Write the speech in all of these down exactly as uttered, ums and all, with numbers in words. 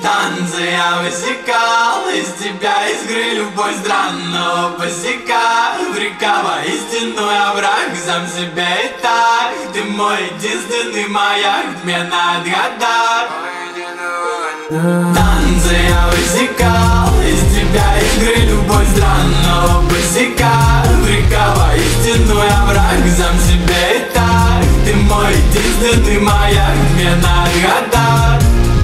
танцы я высекал из тебя искры любовь странного босика. Река воистину овраг, сам себе и так. Ты мой единственный маяк, мне надо отгадать. Танцы я высекал из тебя искры любовь странного босика. Река воистину овраг, сам себе и так. Ты мой единственный маяк, мне надо отгадать.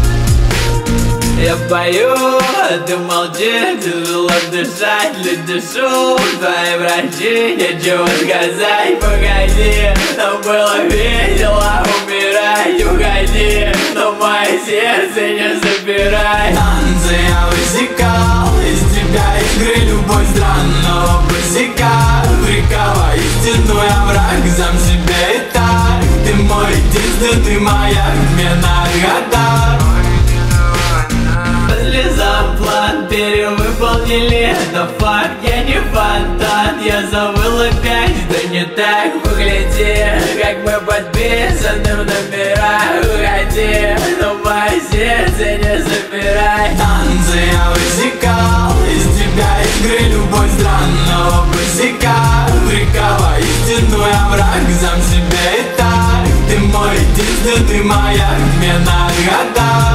Я пою, а ты молчишь, тяжело дышать, люди шум, твои врачи, нечего сказать, погоди, нам было весело умирать, уходи, но мое сердце не забирай. Танцы я высекал из тебя искры любовь странного босика. Река воистину овраг, сам себе и так. Ты мой единственный маяк, мне надо отдать. Слезам план перевыполнили, это факт, я не фонтан. Я забыл опять, да не так, погляди, как мы подписаны в номерах. Уходи, но мое сердце не забирай. Танцы я высекал из тебя искры любовь странного босика. Река воистину овраг, сам себе и так. Ты мой единственный маяк, мне надо отдать.